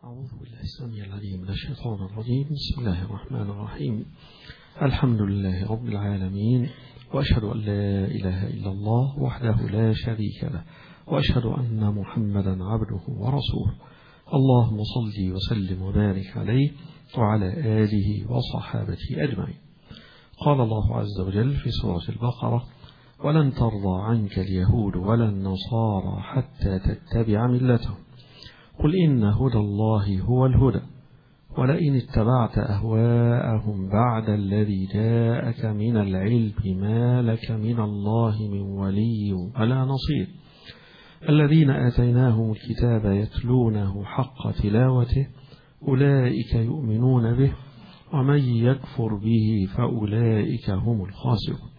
أعوذ بالله السميع العليم من الشيطان الرجيم. بسم الله الرحمن الرحيم. الحمد لله رب العالمين، وأشهد أن لا إله إلا الله وحده لا شريك له، وأشهد أن محمدا عبده ورسوله. اللهم صل وسلم وبارك عليه وعلى آله وصحابته أجمعين. قال الله عز وجل في سورة البقرة: ولن ترضى عنك اليهود ولا النصارى حتى تتبع ملتهم، قل إن هدى الله هو الهدى، ولئن اتبعت أهواءهم بعد الذي جاءك من العلم ما لك من الله من ولي ولا نصير. الذين آتيناهم الكتاب يتلونه حق تلاوته أولئك يؤمنون به، ومن يكفر به فأولئك هم الخاسرون.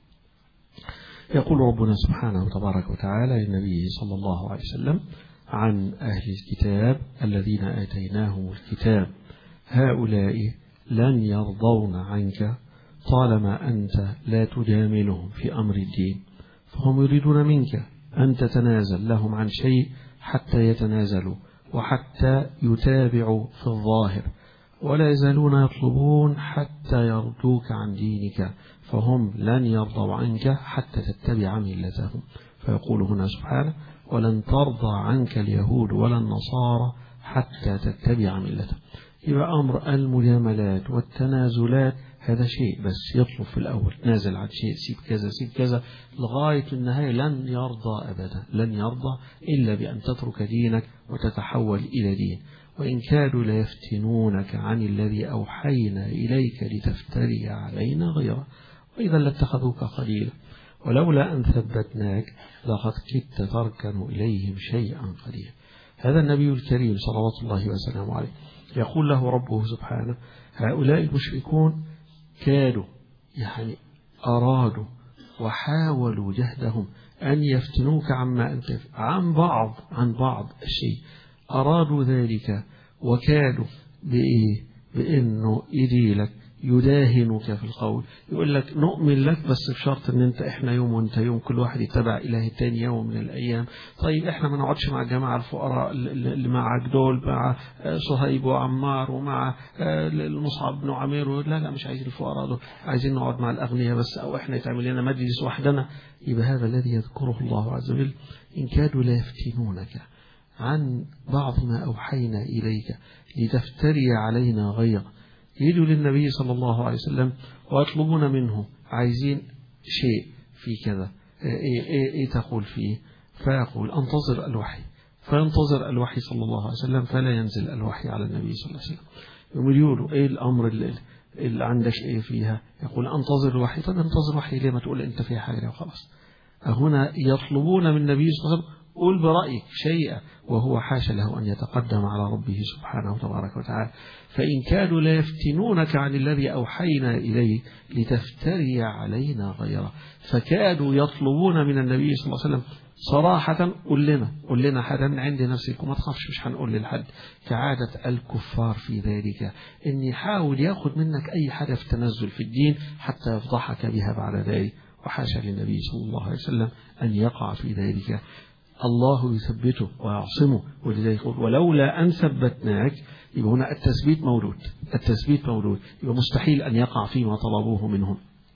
يقول ربنا سبحانه وتبارك وتعالى لنبيه صلى الله عليه وسلم عن أهل الكتاب الذين آتيناهم الكتاب: هؤلاء لن يرضون عنك طالما أنت لا تجاملهم في أمر الدين، فهم يريدون منك أن تتنازل لهم عن شيء حتى يتنازلوا وحتى يتابعوا في الظاهر، ولا يزالون يطلبون حتى يردوك عن دينك، فهم لن يرضوا عنك حتى تتبع ملتهم. فيقول هنا سبحانه: ولن ترضى عنك اليهود ولا النصارى حتى تتبع ملتهم. يبقى أمر المجاملات والتنازلات هذا شيء، بس يطلب في الأول نازل عن شيء، سيب كذا سيب كذا، لغاية النهاية لن يرضى أبدا، لن يرضى إلا بأن تترك دينك وتتحول إلى دين. وإن كادوا ليفتنونك عن الذي أوحينا إليك لتفتري علينا غيره، وإذا لاتخذوك خليلا، ولولا أن ثبتناك لقد كدت تركن إليهم شيئا قليلا. هذا النبي الكريم صلوات الله وسلامه عليه يقول له ربه سبحانه: هؤلاء المشركون كادوا، يعني أرادوا وحاولوا جهدهم أن يفتنوك عما أنت عن بعض الشيء، أرادوا ذلك وكادوا بأنه يديلك يداهنك في القول، يقول لك نؤمن لك بس بشرط ان احنا يوم وانت يوم، كل واحد يتبع اله التاني يوم من الايام. طيب احنا ما نقعدش مع الجماعه الفقراء اللي معك دول، مع صهيب وعمار ومع المصعب بن عمير، لا مش عايزين الفقراء دول، عايزين نقعد مع الاغنياء بس، او احنا يتعمل لنا مجلس وحدنا. يبقى هذا الذي يذكره الله عز وجل: ان كادوا لا يفتنونك عن بعض ما اوحينا اليك لتفتري علينا غيره. يجوا للنبي صلى الله عليه وسلم ويطلبون منه، عايزين شيء في كذا، إيه تقول فيه؟ فيقول: انتظر الوحي. فينتظر الوحي صلى الله عليه وسلم، فلا ينزل الوحي على النبي صلى الله عليه وسلم. يقولوا: ايه الامر اللي عندك ايه فيها؟ يقول: انتظر الوحي. طب انتظر الوحي ليه؟ ما تقول انت فيها حاجه وخلاص. هنا يطلبون من النبي صلى الله عليه وسلم: قل برأيك شيئا، وهو حاشا له أن يتقدم على ربه سبحانه وتبارك وتعالى. فإن كانوا لا يفتنونك عن الذي أوحينا إليه لتفتري علينا غيره، فكادوا يطلبون من النبي صلى الله عليه وسلم صراحة: قل لنا حدا من عند نفسك وما تخافش، مش هنقول للحد. كعادة الكفار في ذلك إن يحاول يأخذ منك أي حاجة في تنزل في الدين حتى يفضحك بها بعد ذلك، وحاشا للنبي صلى الله عليه وسلم أن يقع في ذلك. الله يثبته ويعصمه، ولذلك يقول: ولولا أن ثبتناك. يبقى هنا التثبيت موجود، يبقى مستحيل أن يقع فيما طلبوه منهم.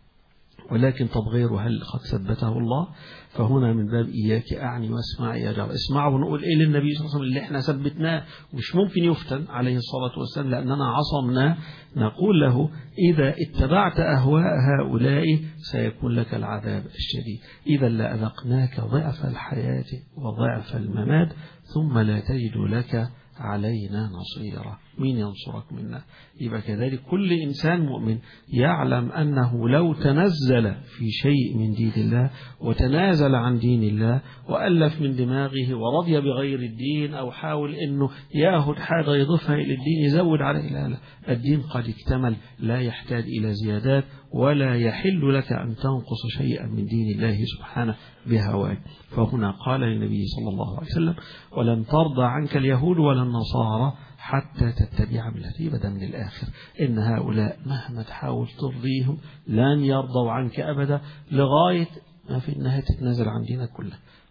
ولكن طب غيره هل قد ثبته الله؟ فهنا من باب إياك أعني واسمع يا جار. اسمعوا ونقول إيه للنبي صلى الله عليه وسلم اللي احنا ثبتناه ومش ممكن يفتن عليه الصلاة والسلام لأننا عصمناه. نقول له: إذا اتبعت أهواء هؤلاء سيكون لك العذاب الشديد، إذا لأذقناك ضعف الحياة وضعف الممات ثم لا تجد لك علينا نصيرا. مين ينصرك منا؟ يبقى كذلك كل إنسان مؤمن يعلم أنه لو تنزل في شيء من دين الله وتنازل عن دين الله وألف من دماغه ورضي بغير الدين، أو حاول أنه ياخد حاجة يضيفها إلى الدين يزود عليه، لا، الدين قد اكتمل، لا يحتاج إلى زيادات، ولا يحل لك أن تنقص شيئا من دين الله سبحانه بهواك. فهنا قال للنبي صلى الله عليه وسلم: ولن ترضى عنك اليهود ولا النصارى حتى تتبع ملتي. بدأ من الآخر إن هؤلاء مهما تحاول ترضيهم لن يرضوا عنك أبدا، لغاية ما في النهاية تتنازل عن دينك كله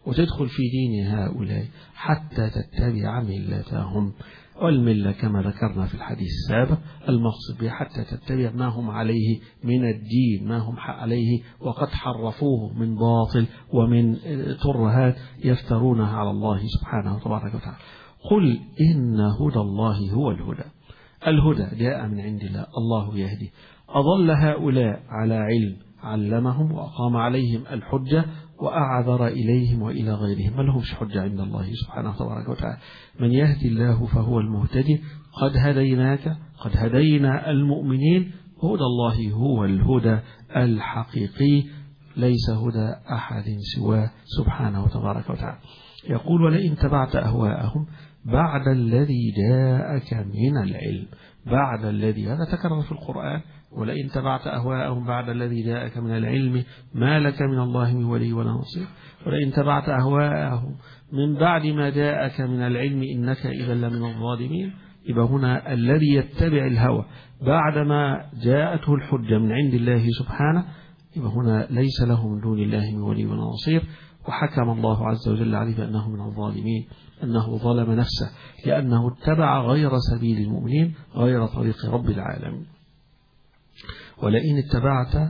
وتدخل في دين هؤلاء حتى تتبع ملتهم. والملة كما ذكرنا في الحديث السابق المقصد بها حتى تتبع ما هم عليه من الدين، ما هم عليه وقد حرفوه من باطل ومن ترهات يفترونها على الله سبحانه وتبارك وتعالى. قل إن هدى الله هو الهدى. الهدى جاء من عند الله، الله يهدي. أضل هؤلاء على علم علمهم وأقام عليهم الحجة وأعذر إليهم وإلى غيرهم، ما لهمش حجة عند الله سبحانه وتبارك وتعالى. من يهدي الله فهو المهتدي. قد هديناك، قد هدينا المؤمنين. هدى الله هو الهدى الحقيقي، ليس هدى أحد سواه سبحانه وتبارك وتعالى. يقول ولئن تبعت أهواءهم بعد الذي جاءك من العلم. بعد الذي، هذا تكرر في القرآن، ولئن تبعت أهواءهم بعد الذي جاءك من العلم ما لك من الله من ولي ولا نصير. ولئن تبعت أهواءهم من بعد ما جاءك من العلم إنك إذا لمن الظالمين. يبقى هنا الذي يتبع الهوى بعدما جاءته الحجة من عند الله سبحانه، يبقى هنا ليس له من دون الله من ولي ولا نصير. وحكم الله عز وجل عليه بأنه من الظالمين، أنه ظلم نفسه لأنه اتبع غير سبيل المؤمنين، غير طريق رب العالمين. ولئن اتبعت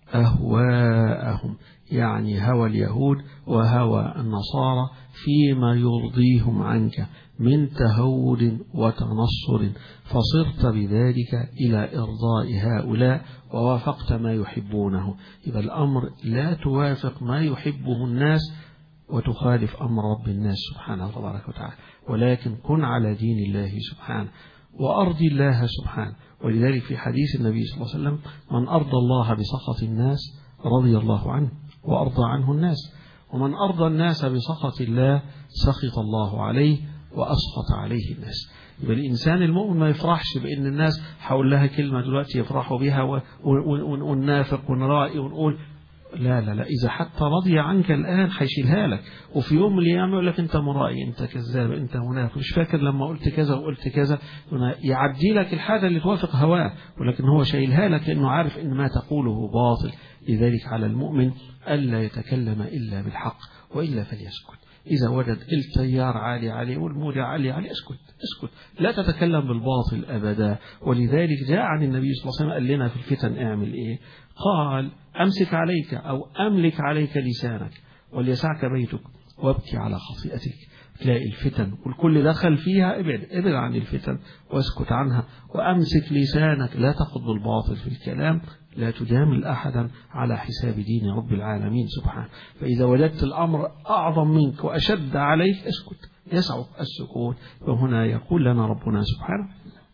أهواءهم يعني هوى اليهود وهوى النصارى فيما يرضيهم عنك من تهود وتنصر، فصرت بذلك إلى إرضاء هؤلاء ووافقت ما يحبونه. إذا الأمر لا توافق ما يحبه الناس وتخالف أمر رب الناس سبحانه وتبارك وتعالى، ولكن كن على دين الله سبحانه وأرضي الله سبحانه. ولذلك في حديث النبي صلى الله عليه وسلم من أرضى الله بسخط الناس رضي الله عنه وأرضى عنه الناس، ومن أرضى الناس بسخط الله سخط الله عليه وأسخط عليه الناس. يبقى الإنسان المؤمن ما يفرحش بأن الناس حول لها كلمة دلوقتي يفرحوا بها وننافق ونرائي ونقول لا لا لا، إذا حتى رضي عنك الآن حيشيلها لك، وفي يوم من الأيام يقول لك أنت مرائي، أنت كذاب، أنت منافق، مش فاكر لما قلت كذا وقلت كذا. يعدي لك الحاجة اللي توافق هواه، ولكن هو شايلها لك لأنه عارف أن ما تقوله باطل. لذلك على المؤمن ألا يتكلم إلا بالحق وإلا فليسكت. إذا وجد التيار عالي عليه والموجة عالية عليه اسكت، لا تتكلم بالباطل أبدا. ولذلك جاء عن النبي صلى الله عليه وسلم قال لنا في الفتن اعمل إيه؟ قال أمسك عليك أو أملك عليك لسانك وليسعك بيتك وابكي على خطيئتك. تلاقي الفتن والكل دخل فيها، ابعد عن الفتن واسكت عنها، وأمسك لسانك، لا تخض بالباطل في الكلام، لا تجامل أحدا على حساب دين رب العالمين سبحانه. فإذا وجدت الأمر أعظم منك وأشد عليك اسكت، يسعك السكوت. وهنا يقول لنا ربنا سبحانه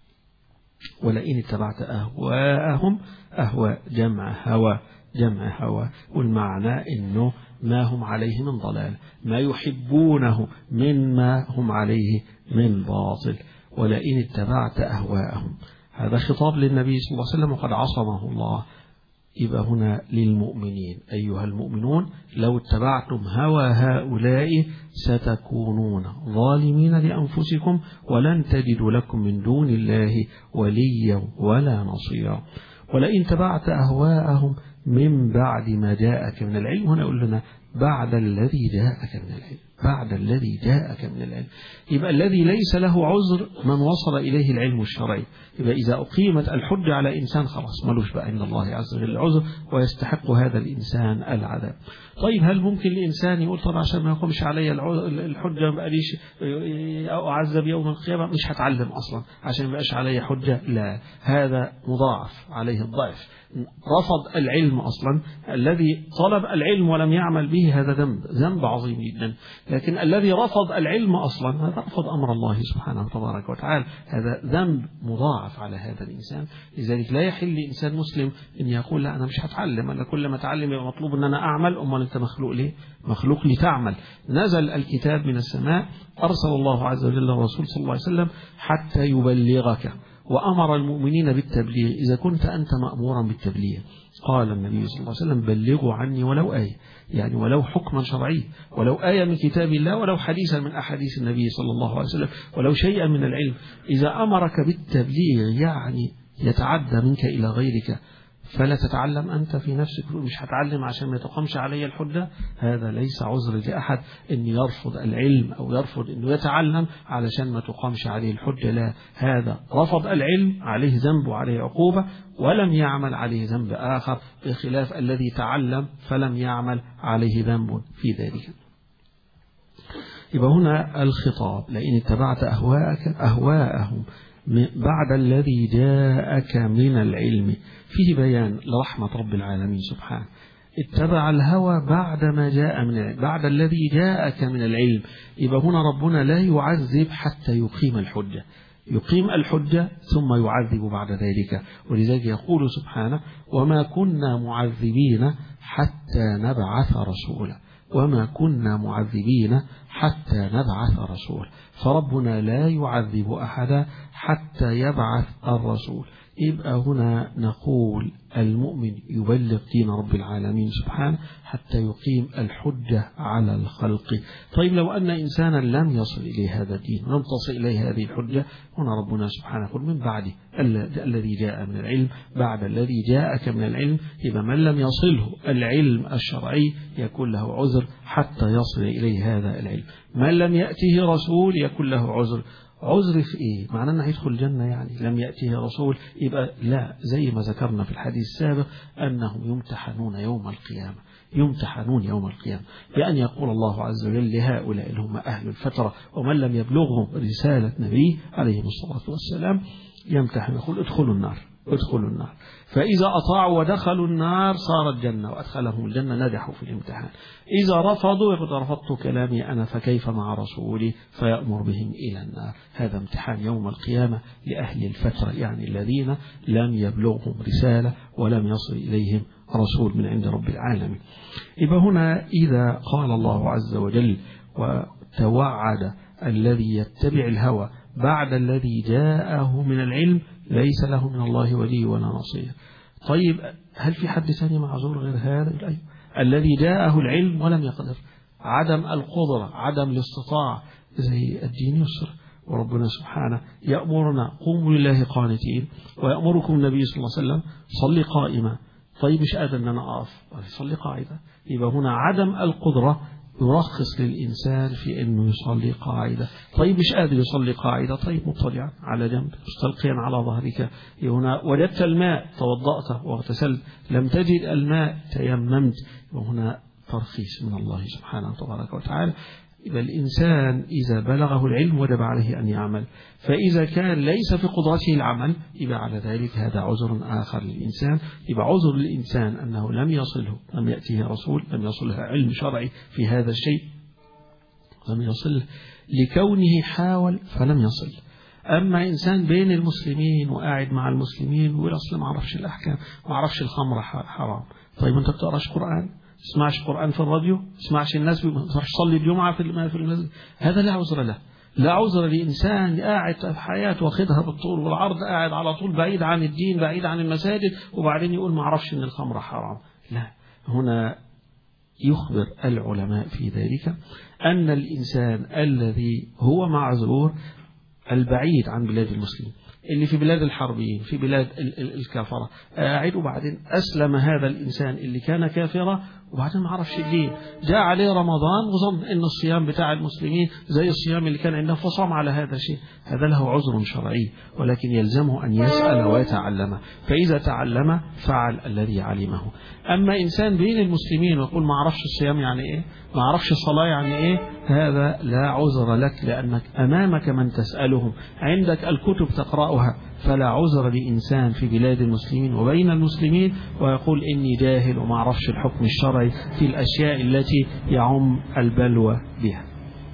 ولئن اتبعت أهواءهم، أهواء جمع هوى، والمعنى إنه ما هم عليه من ضلال، ما يحبونه مما هم عليه من باطل. ولئن اتبعت أهواءهم، هذا خطاب للنبي صلى الله عليه وسلم وقد عصمه الله. يبقى هنا للمؤمنين أيها المؤمنون لو اتبعتم هوى هؤلاء ستكونون ظالمين لأنفسكم ولن تجدوا لكم من دون الله وليا ولا نصيرا. ولئن اتبعت أهواءهم من بعد ما جاءك من العلم، هنا يقول لنا بعد الذي جاءك من العلم، بعد الذي جاءك من العلم. يبقى الذي ليس له عذر من وصل إليه العلم الشرعي. يبقى إذا أقيمت الحجة على إنسان خلاص ملوش بقى عند الله عز وجل العذر ويستحق هذا الإنسان العذاب. طيب هل ممكن الإنسان يقول طبعا عشان ما يقومش علي الحجة ما بقاليش أعذب يوم القيامة مش هتعلم أصلا عشان ما بقاش علي حجة؟ لا، هذا مضاعف عليه الضعف. رفض العلم أصلا، الذي طلب العلم ولم يعمل به هذا ذنب عظيم جدا. لكن الذي رفض العلم أصلا هذا رفض أمر الله سبحانه وتبارك وتعالى، هذا ذنب مضاعف على هذا الإنسان. لذلك لا يحل لإنسان مسلم أن يقول لا أنا مش هتعلم، أنا كل ما أتعلم يبقى مطلوب أن أنا أعمل. أمال أنت مخلوق ليه؟ مخلوق لتعمل. نزل الكتاب من السماء، أرسل الله عز وجل الرسول صلى الله عليه وسلم حتى يبلغك، وأمر المؤمنين بالتبليغ إذا كنت أنت مأمورا بالتبليغ. قال النبي صلى الله عليه وسلم بلغوا عني ولو آية، يعني ولو حكما شرعي، ولو آية من كتاب الله، ولو حديثا من أحاديث النبي صلى الله عليه وسلم، ولو شيئا من العلم. إذا أمرك بالتبليغ يعني يتعدى منك إلى غيرك فلا تتعلم أنت في نفسك، مش هتعلم عشان ما تقامش علي الحجة. هذا ليس عذر لأحد أن يرفض العلم أو يرفض أنه يتعلم علشان ما تقامش عليه الحجة. لا، هذا رفض العلم عليه ذنب وعليه عقوبة، ولم يعمل عليه ذنب آخر، بخلاف الذي تعلم فلم يعمل عليه ذنب في ذلك. يبقى هنا الخطاب: لئن اتبعت أهواءهم بعد الذي جاءك من العلم. فيه بيان لرحمة رب العالمين سبحانه. اتبع الهوى بعد ما جاء من العلم، بعد الذي جاءك من العلم. يبقى هنا ربنا لا يعذب حتى يقيم الحجة، يقيم الحجة ثم يعذب بعد ذلك. ولذلك يقول سبحانه: وما كنا معذبين حتى نبعث رسولا، وما كنا معذبين حتى نبعث رسول. فربنا لا يعذب أحدا حتى يبعث الرسول. يبقى هنا نقول المؤمن يبلغ دين رب العالمين سبحانه حتى يقيم الحجة على الخلق. طيب لو أن إنسانا لم يصل إليه هذا الدين، لم تصل إليه هذه الحجة، هنا ربنا سبحانه يقول: من بعد الذي جاء من العلم، بعد الذي جاءك من العلم. يبقى من لم يصله العلم الشرعي يكون له عذر حتى يصل إليه هذا العلم. من لم يأته رسول يكون له عذر. عذر في إيه؟ معناه أنه يدخل الجنة يعني لم يأته رسول؟ يبقى لا، زي ما ذكرنا في الحديث السابق أنهم يمتحنون يوم القيامة، يمتحنون يوم القيامة بأن يقول الله عز وجل لهؤلاء اللي هم أهل الفترة ومن لم يبلغهم رسالة نبي عليه الصلاة والسلام، يمتحن يقول: ادخلوا النار، ادخلوا النار. فإذا أطاعوا ودخلوا النار صارت جنة وأدخلهم الجنة، نجحوا في الامتحان. إذا رفضوا يقول: رفضت كلامي أنا فكيف مع رسولي، فيأمر بهم إلى النار. هذا امتحان يوم القيامة لأهل الفترة، يعني الذين لم يبلغهم رسالة ولم يصل إليهم رسول من عند رب العالمين. يبقى هنا إذا قال الله عز وجل: وتوعد الذي يتبع الهوى بعد الذي جاءه من العلم ليس له من الله ولي ولا نصير. طيب هل في حد ثاني معذور غير هذا؟ أيوه، الذي جاءه العلم ولم يقدر، عدم القدرة، عدم الاستطاعة، زي الدين يسر. وربنا سبحانه يأمرنا: قوموا لله قانتين، ويأمركم النبي صلى الله عليه وسلم: صلي قائما. طيب مش قادر أن أنا أقف، صلي قاعدة. يبقى هنا عدم القدرة يرخص للإنسان في أنه يصلي قاعدة. طيب مش قادر يصلي قاعدة، طيب مضطجعا على جنب مستلقيا على ظهرك. هنا وجدت الماء توضأت واغتسلت، لم تجد الماء تيممت. وهنا ترخيص من الله سبحانه تبارك وتعالى. يبقى الإنسان إذا بلغه العلم وجب عليه أن يعمل، فإذا كان ليس في قدرته العمل يبقى على ذلك هذا عذر آخر للإنسان. يبقى عذر للإنسان أنه لم يصله، لم يأتيه رسول، لم يصله علم شرعي في هذا الشيء، لم يصل لكونه حاول فلم يصل. أما إنسان بين المسلمين وقاعد مع المسلمين ويقول: أصلا ما أعرفش الأحكام، ما أعرفش الخمر حرام. طيب أنت بتقراش قرآن؟ تسمعش قرآن في الراديو؟ تسمعش الناس تصلي الجمعة في المسجد؟ هذا لا عذر له. لا عذر لإنسان قاعد في حياته واخدها بالطول والعرض، قاعد على طول بعيد عن الدين، بعيد عن المساجد، وبعدين يقول ما أعرفش إن الخمر حرام. لا، هنا يخبر العلماء في ذلك أن الإنسان الذي هو معذور البعيد عن بلاد المسلمين، اللي في بلاد الحربيين، في بلاد الكافرة، قاعد وبعدين أسلم هذا الإنسان اللي كان كافرا، وبعدين ما عرفش الدين، جاء عليه رمضان وظن إن الصيام بتاع المسلمين زي الصيام اللي كان عندنا فصام على هذا الشيء. هذا له عذر شرعي، ولكن يلزمه أن يسأل ويتعلم، فإذا تعلم فعل الذي علمه. أما إنسان بين المسلمين ويقول ما عرفش الصيام يعني إيه، ما عرفش الصلاة يعني إيه، هذا لا عذر لك، لأنك أمامك من تسألهم، عندك الكتب تقرأها. فلا عذر لإنسان في بلاد المسلمين وبين المسلمين ويقول إني جاهل وما أعرفش الحكم الشرعي في الأشياء التي يعم البلوى بها.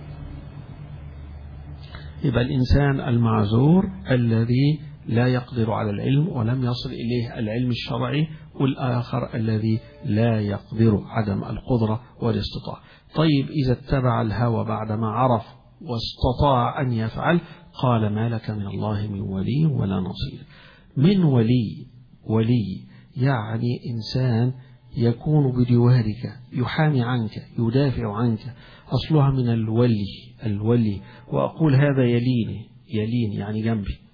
يبقى الإنسان المعذور الذي لا يقدر على العلم ولم يصل إليه العلم الشرعي، والآخر الذي لا يقدر، عدم القدرة والاستطاعة. طيب إذا اتبع الهوى بعدما عرف واستطاع أن يفعل، قال ما لك من الله من ولي ولا نصير. من ولي يعني إنسان يكون بجوارك، يحامي عنك، يدافع عنك، أصلها من الولي. وأقول هذا يليني يعني جنبي،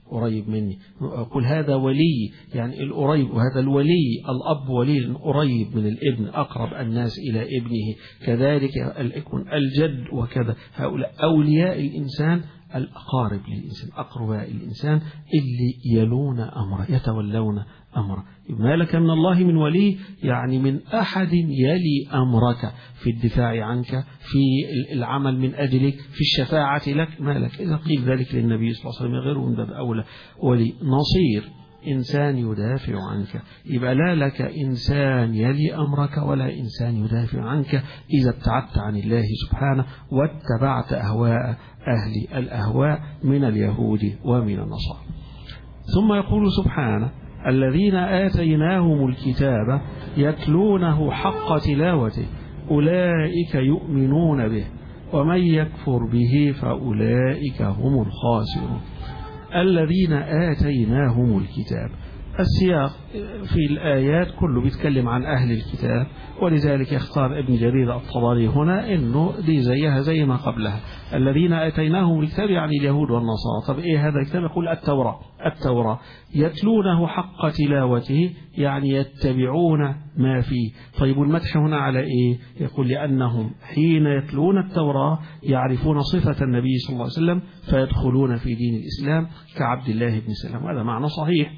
قريب مني. أقول هذا ولي، يعني القريب، وهذا الولي الأب ولي قريب من الابن، أقرب الناس إلى ابنه. كذلك يكون الجد وكذا. هؤلاء أولياء الإنسان، الأقارب للإنسان، أقرباء الإنسان اللي يلون أمره، يتولون أمره. ما لك من الله من ولي، يعني من أحد يلي أمرك في الدفاع عنك، في العمل من أجلك، في الشفاعة لك. ما لك. إذا قيل ذلك للنبي صلى الله عليه وسلم غيره من باب أولى. ولي نصير، إنسان يدافع عنك. يبقى لا لك إنسان يلي أمرك ولا إنسان يدافع عنك إذا ابتعدت عن الله سبحانه واتبعت أهواء أهل الأهواء من اليهود ومن النصارى. ثم يقول سبحانه: الذين آتيناهم الكتاب يتلونه حق تلاوته أولئك يؤمنون به ومن يكفر به فأولئك هم الخاسرون. الذين آتيناهم الكتاب، السياق في الآيات كله بيتكلم عن أهل الكتاب، ولذلك يختار ابن جرير الطبري هنا إنه دي زيها زي ما قبلها. الذين آتيناهم الكتاب يعني اليهود والنصارى. طب إيه هذا الكتاب؟ يقول التوراة يتلونه حق تلاوته، يعني يتبعون ما فيه. طيب المدح هنا على إيه؟ يقول لأنهم حين يتلون التوراة يعرفون صفة النبي صلى الله عليه وسلم فيدخلون في دين الإسلام كعبد الله بن سلام. هذا معنى صحيح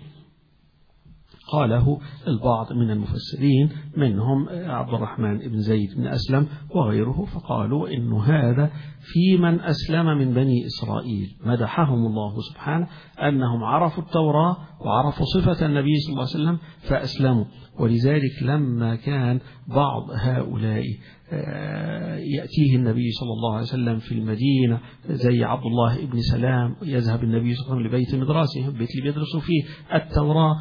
قاله البعض من المفسرين، منهم عبد الرحمن بن زيد بن أسلم وغيره، فقالوا إن هذا في من أسلم من بني إسرائيل، مدحهم الله سبحانه أنهم عرفوا التوراة وعرفوا صفة النبي صلى الله عليه وسلم فأسلموا. ولذلك لما كان بعض هؤلاء يأتيه النبي صلى الله عليه وسلم في المدينة زي عبد الله بن سلام، يذهب النبي صلى الله عليه وسلم لبيت مدرسهم، البيت اللي بيدرسوا فيه التوراة،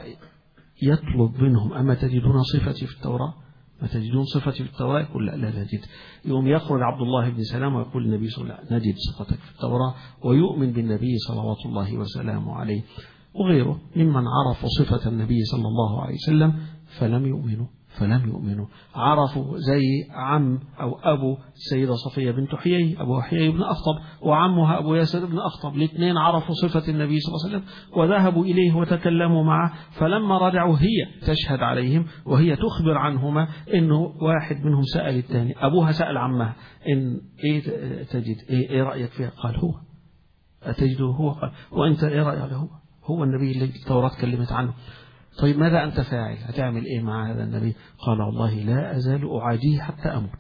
ويطلب منهم: أما تجدون صفتي في التوراة؟ ما تجدون صفتي في التوراة؟ يقول لا نجد. يوم يخرج عبد الله بن سلام ويقول النبي صلى الله عليه وسلم: نجد صفتك في التوراة، ويؤمن بالنبي صلوات الله وسلامه عليه. وغيره ممن عرفوا صفة النبي صلى الله عليه وسلم فلم يؤمنوا. عرفوا زي عم أو أبو السيدة صفية بنت حيي، أبو حيي بن أخطب، وعمها أبو ياسر بن أخطب، الاثنين عرفوا صفة النبي صلى الله عليه وسلم وذهبوا إليه وتكلموا معه. فلما رجعوا هي تشهد عليهم وهي تخبر عنهما إنه واحد منهم سأل الثاني، أبوها سأل عمها: إن إيه تجد، إيه رأيك فيها؟ قال هو. أتجده هو؟ قال وأنت إيه رأيك؟ هو النبي اللي التوراة تكلمت عنه. طيب ماذا أنت فاعل؟ هتعمل إيه مع هذا النبي؟ قال والله لا أزال أعاديه حتى أموت.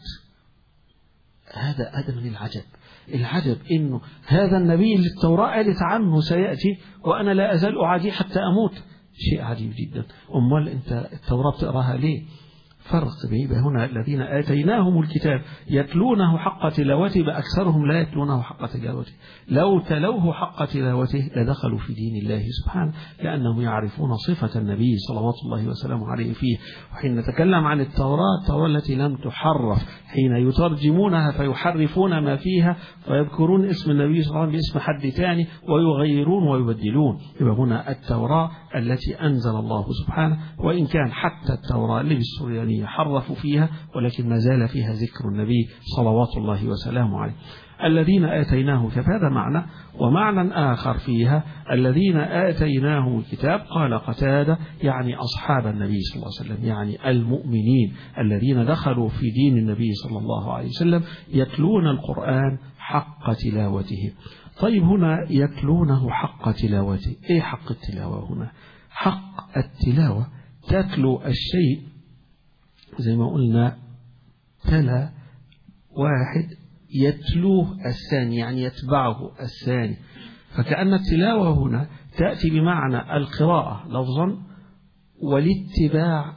هذا من العجب إنه هذا النبي اللي التوراة قالت عنه سيأتي وأنا لا أزال أعاديه حتى أموت. شيء عجيب جدا. أمال أنت التوراة بتقراها ليه؟ فرق بين هنا الذين آتيناهم الكتاب يتلونه حق تلاوته، بأكثرهم لا يتلونه حق تلاوته. لو تلوه حق تلاوته لدخلوا في دين الله سبحانه، لأنهم يعرفون صفة النبي صلوات الله وسلامه عليه فيه. وحين نتكلم عن التوراة التي لم تحرف، حين يترجمونها فيحرفون ما فيها ويذكرون اسم النبي صلى الله عليه وسلم باسم حد ثاني ويغيرون ويبدلون. يبقى هنا التوراة التي أنزل الله سبحانه، وإن كان حتى التوراة اللي بالسريانية حرفوا فيها، ولكن ما زال فيها ذكر النبي صلوات الله وسلامه عليه. الذين آتيناه كتاب، هذا معنى. ومعنى آخر فيها الذين آتيناه الكتاب، قال قتادة يعني أصحاب النبي صلى الله عليه وسلم، يعني المؤمنين الذين دخلوا في دين النبي صلى الله عليه وسلم يتلون القرآن حق تلاوته. طيب هنا يتلونه حق تلاوته، إيه حق التلاوة هنا؟ حق التلاوة تتلو الشيء زي ما قلنا، تلا واحد يتلوه الثاني، يعني يتبعه الثاني. فكأن التلاوة هنا تأتي بمعنى القراءة لفظا والاتباع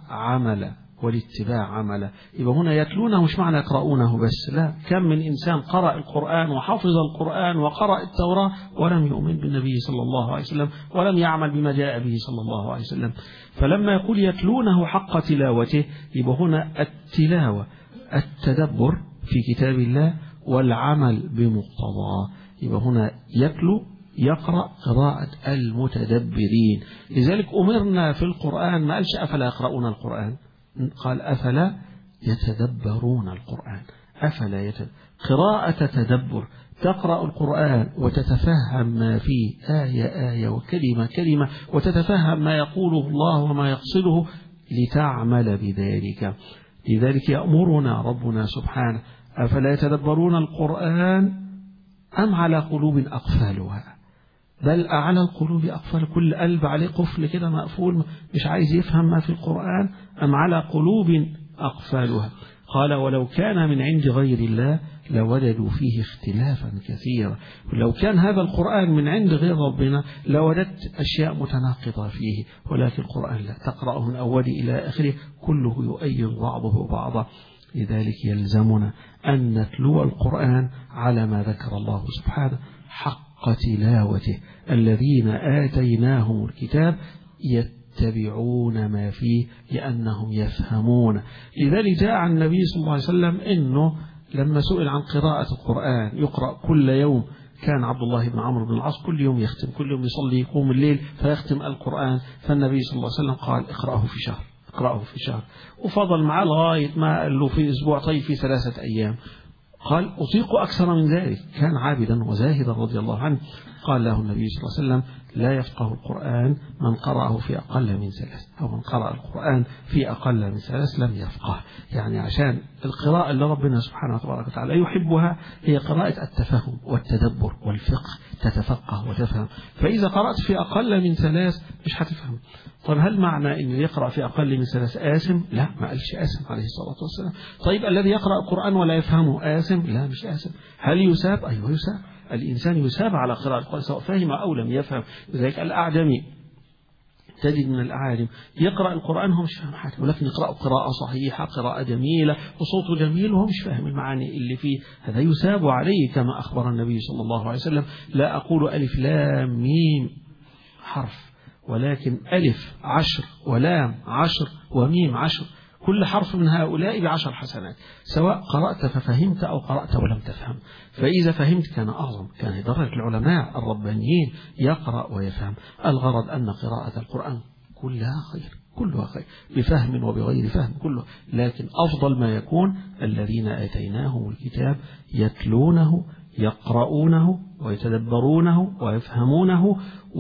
عملا. يبقى هنا يتلونه مش معنى يقرؤونه بس، لا، كم من إنسان قرأ القرآن وحفظ القرآن وقرأ التوراة ولم يؤمن بالنبي صلى الله عليه وسلم ولم يعمل بما جاء به صلى الله عليه وسلم. فلما يقول يتلونه حق تلاوته، يبقى هنا التلاوة التدبر في كتاب الله والعمل بمقتضاه. يبقى هنا يقرأ قراءة المتدبرين. لذلك أمرنا في القرآن ما قالش أفلا يقرؤون القرآن، قال أفلا يتدبرون القرآن. قراءة تدبر تقرأ القرآن وتتفهم ما فيه آية وكلمة كلمة، وتتفهم ما يقوله الله وما يقصده لتعمل بذلك. لذلك يأمرنا ربنا سبحانه: أفلا يتدبرون القرآن أم على قلوب أقفالها؟ بل على القلوب أقفال، كل قلب عليه قفل كده مقفول مش عايز يفهم ما في القرآن. أم على قلوب أقفالها. قال: ولو كان من عند غير الله لوجدوا فيه اختلافا كثيرا. ولو كان هذا القرآن من عند غير ربنا لوجدت أشياء متناقضة فيه، ولكن القرآن لا، تقرأه من أوله إلى آخره كله يؤيد بعضه بعضا. لذلك يلزمنا أن نتلو القرآن على ما ذكر الله سبحانه حق تلاوته. الذين آتيناهم الكتاب يتبعون ما فيه لأنهم يفهمون. لذلك جاء عن النبي صلى الله عليه وسلم إنه لما سئل عن قراءة القرآن يقرأ كل يوم، كان عبد الله بن عمرو بن العاص كل يوم يختم، كل يوم يصلي يقوم الليل فيختم القرآن. فالنبي صلى الله عليه وسلم قال: اقرأه في شهر، اقرأه في شهر. وفضل معه لغاية ما قال له في أسبوع، طيب في 3 أيام. قال: أطيق أكثر من ذلك. كان عابدا وزاهدا رضي الله عنه. قال له النبي صلى الله عليه وسلم: لا يفقه القرآن من قرأه في أقل من 3، أو من قرأ القرآن في أقل من 3 لم يفقه. يعني عشان القراءة اللي ربنا سبحانه وتعالى يحبها هي قراءة التفهم والتدبر والفقه، تتفقه وتفهم. فإذا قرأت في أقل من 3 مش هتفهم. طيب هل معنى أن اللي يقرأ في أقل من 3 آثم؟ لا، ما قالش آثم عليه الصلاة والسلام. طيب الذي يقرأ القرآن ولا يفهمه آثم؟ لا، مش آثم. هل يساب؟ أيوه يساب. الإنسان يساب على قراءة القرآن سواء فهم أو لم يفهم. لذلك الأعجمي تجد من الأعاجم يقرأ القرآن هو مش فاهم حاجة، ولكن يقرأ قراءة صحيحة، قراءة جميلة وصوته جميل وهو مش فاهم المعاني اللي فيه. هذا يساب عليه كما أخبر النبي صلى الله عليه وسلم: لا أقول ألف لام ميم حرف، ولكن ألف 10 ولام 10 وميم 10، كل حرف من هؤلاء ب10 حسنات، سواء قرأت ففهمت أو قرأت ولم تفهم. فإذا فهمت كان أعظم، كان درجة العلماء الربانيين يقرأ ويفهم. الغرض أن قراءة القرآن كلها خير، كلها خير، بفهم وبغير فهم كله. لكن أفضل ما يكون الذين آتيناهم الكتاب يتلونه يقرؤونه ويتدبرونه ويفهمونه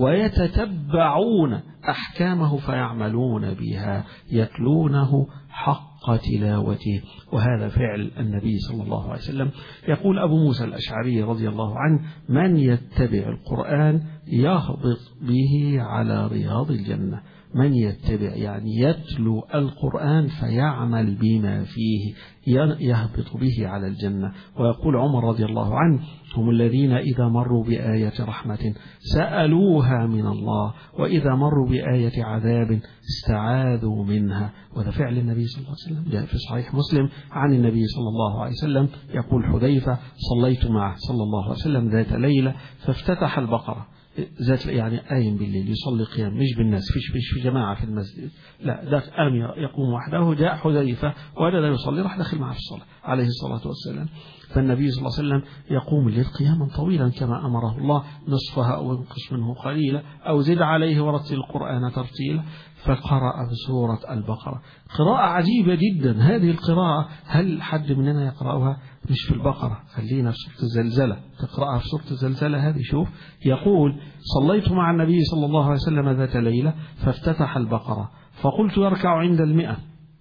ويتتبعون أحكامه فيعملون بها، يتلونه حق تلاوته. وهذا فعل النبي صلى الله عليه وسلم. يقول أبو موسى الأشعري رضي الله عنه: من يتبع القرآن يهبط به على رياض الجنة. من يتبع يعني يتلو القرآن فيعمل بما فيه يهبط به على الجنة. ويقول عمر رضي الله عنه: هم الذين إذا مروا بآية رحمة سألوها من الله، وإذا مروا بآية عذاب استعاذوا منها. وهذا فعل النبي صلى الله عليه وسلم. جاء في صحيح مسلم عن النبي صلى الله عليه وسلم يقول حذيفة: صليت معه صلى الله عليه وسلم ذات ليلة فافتتح البقرة، ذات يعني قايم بالليل يصلي قيام، مش بالناس، فيش في جماعة في المسجد، لا، ده قام يقوم وحده. جاء حذيفة وهذا لا يصلي، راح داخل معه في الصلاة عليه الصلاة والسلام. فالنبي صلى الله عليه وسلم يقوم الليل قياما طويلا كما أمره الله، نصفها أو انقص منه قليلا أو زد عليه ورتل القرآن ترتيلا. فقرأ بسورة البقرة قراءة عجيبة جدا. هذه القراءة هل حد مننا يقرأها؟ مش في البقرة، خلينا في سورة الزلزلة، تقرأها في سورة الزلزلة هذه. شوف، يقول: صليت مع النبي صلى الله عليه وسلم ذات ليلة فافتتح البقرة فقلت يركع عند 100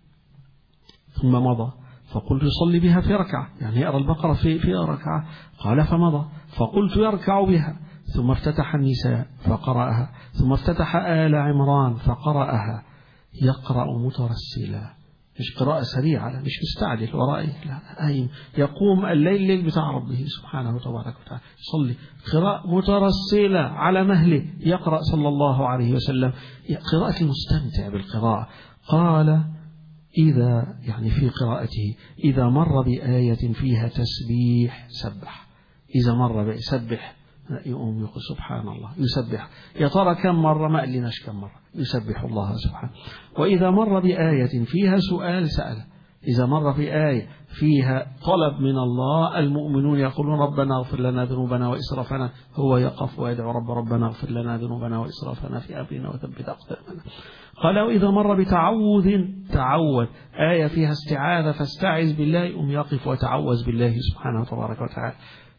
ثم مضى، فقلت يصلي بها في ركعة، يعني يقرأ البقرة في ركعة. قال: فمضى، فقلت يركع بها، ثم افتتح النساء فقرأها، ثم افتتح آل عمران فقرأها. يقرأ مترسلا، مش قراءة سريعة، مش مستعجل ورائي، لا، قايم يقوم الليل بتاع ربه سبحانه وتبارك وتعالى، يصلي قراءة مترسلة على مهله، يقرأ صلى الله عليه وسلم قراءة المستمتع بالقراءة. قال: إذا يعني في قراءته إذا مر بآية فيها تسبيح سبح، إذا مر بسبح يقوم يقول سبحان الله، يسبح. يا ترى كم مرة؟ ما قلناش كم مرة يسبح الله سبحانه. وإذا مر بآية فيها سؤال سأل، إذا مر بآية فيها طلب من الله، المؤمنون يقولون ربنا اغفر لنا ذنوبنا وإسرافنا، هو يقف ويدعو ربنا اغفر لنا ذنوبنا وإسرافنا في أمرنا وثبت أقدامنا. قال: وإذا مر بتعوذ تعوذ، آية فيها استعاذة فاستعذ بالله، يقف ويتعوذ بالله سبحانه وتبارك وتعالى.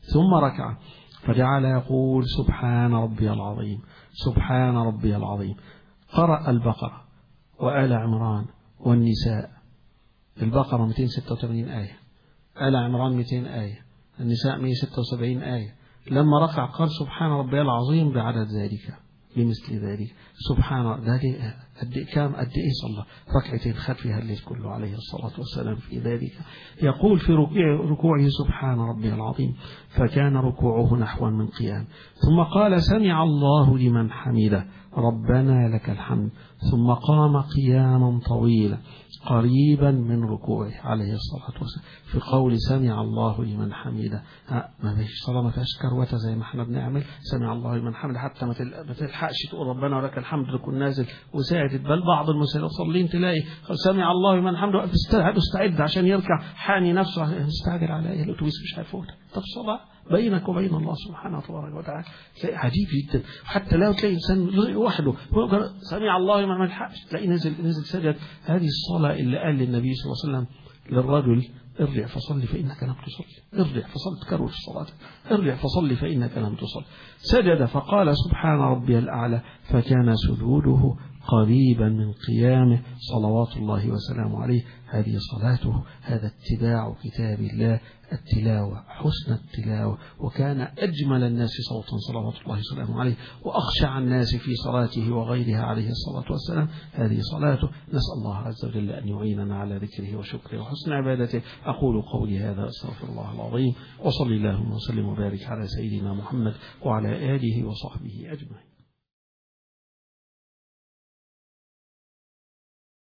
ثم ركع فجعل يقول سبحان ربي العظيم سبحان ربي العظيم. قرأ البقرة وآل عمران والنساء. البقرة 286 آية، آل عمران 200 آية، النساء 176 آية. لما ركع قال سبحان ربي العظيم بعدد ذلك بمثل ذلك. سبحان ذلك قد إيه صلى ركعتين خد فيها الليل كله عليه الصلاة والسلام في ذلك. يقول في ركوعه سبحان ربي العظيم فكان ركوعه نحوا من قيام. ثم قال سمع الله لمن حمده ربنا لك الحمد. ثم قام قياما طويلا قريبا من ركوعه عليه الصلاة والسلام. في قول سمع الله لمن حمده ما فيش صلاة ما فيهاش كروته زي ما احنا بنعمل سمع الله لمن حمده حتى ما تلحقش تقول ربنا ولك الحمد تكون نازل وساعد. بل بعض المصلين تلاقي سمع الله لمن حمده استعد عشان يركع حاني نفسه مستعجل على الاتوبيس مش هيفوت. طب الصلاة بينك وبين الله سبحانه وتعالى تلاقي عجيب جدا. حتى لو تلاقي إنسان وحده سمع الله لمن حمده تلاقي نزل سجد. هذه الصلاة اللي قال للنبي صلى الله عليه وسلم للرجل ارجع فصلي فإنك لم تصلي. ارجع فصل تكرر في الصلاة ارجع فصلي فإنك لم تصل. سجد فقال سبحان ربي الأعلى فكان سجوده قريبا من قيامه صلوات الله وسلامه عليه. هذه صلاته، هذا اتباع كتاب الله، التلاوة حسن التلاوة. وكان أجمل الناس صوتا صلوات الله وسلامه عليه وأخشع الناس في صلاته وغيرها عليه الصلاة والسلام. هذه صلاته. نسأل الله عز وجل أن يعيننا على ذكره وشكره وحسن عبادته. أقول قولي هذا أستغفر الله العظيم وصلي اللهم وسلم وبارك على سيدنا محمد وعلى آله وصحبه أجمعين.